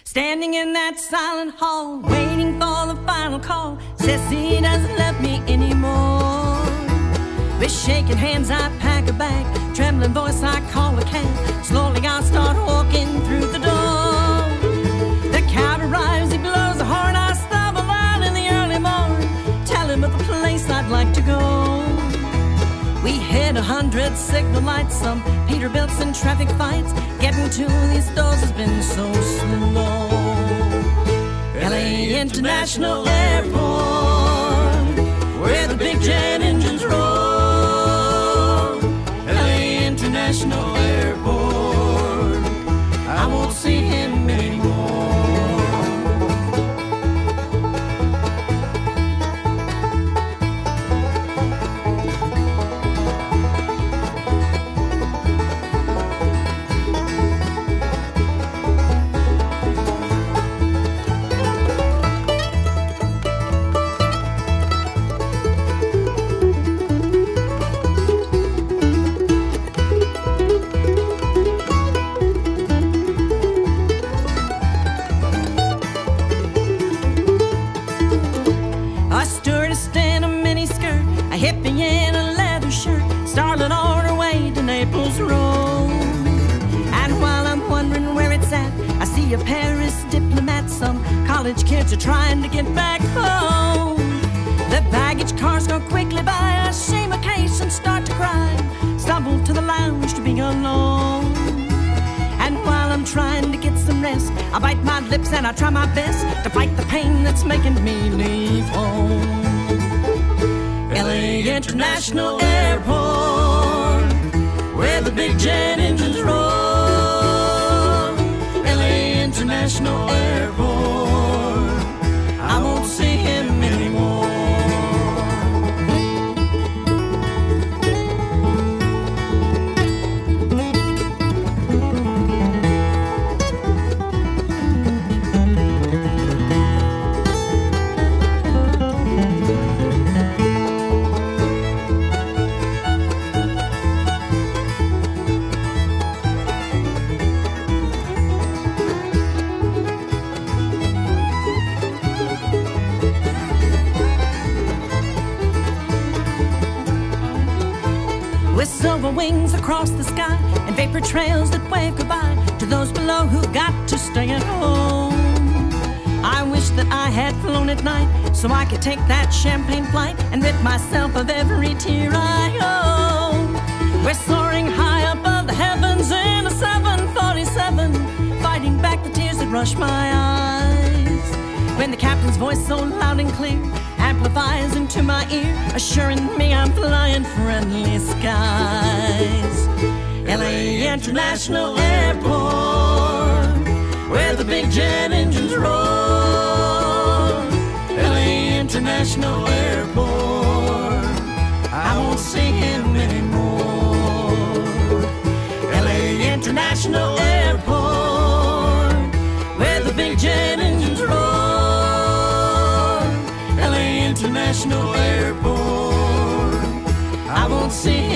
Standing in that silent hall, waiting for the final call, says he doesn't love me anymore. With shaking hands I pack a bag, trembling voice I call a cab. Slowly I start walking through the door. The cab arrives, he blows the horn, I stumble out in the early morning, tell him of the place I'd like to go. We hit 100 signal lights, some Peterbilts and traffic fights. Getting to these doors has been so slow. LA International Airport, where the big jet engines roar. LA International Airport, I won't see him anymore. A Paris diplomat, some college kids are trying to get back home. The baggage cars go quickly by, I shame a case and start to cry. Stumble to the lounge to be alone. And while I'm trying to get some rest, I bite my lips and I try my best to fight the pain that's making me leave home. LA International Airport, where the big jet engines roar. International Airport, I won't see him anymore. Silver wings across the sky and vapor trails that wave goodbye to those below who've got to stay at home. I wish that I had flown at night so I could take that champagne flight and rid myself of every tear I owe. We're soaring high above the heavens in a 747, fighting back the tears that rush my eyes. When the captain's voice so loud and clear amplifies into my ear, assuring me I'm flying friendly skies. LA International Airport, where the big jet engines roar. LA International Airport, I won't see him anymore. LA International Airport, where the big jet engines roar. International Airport, I won't see him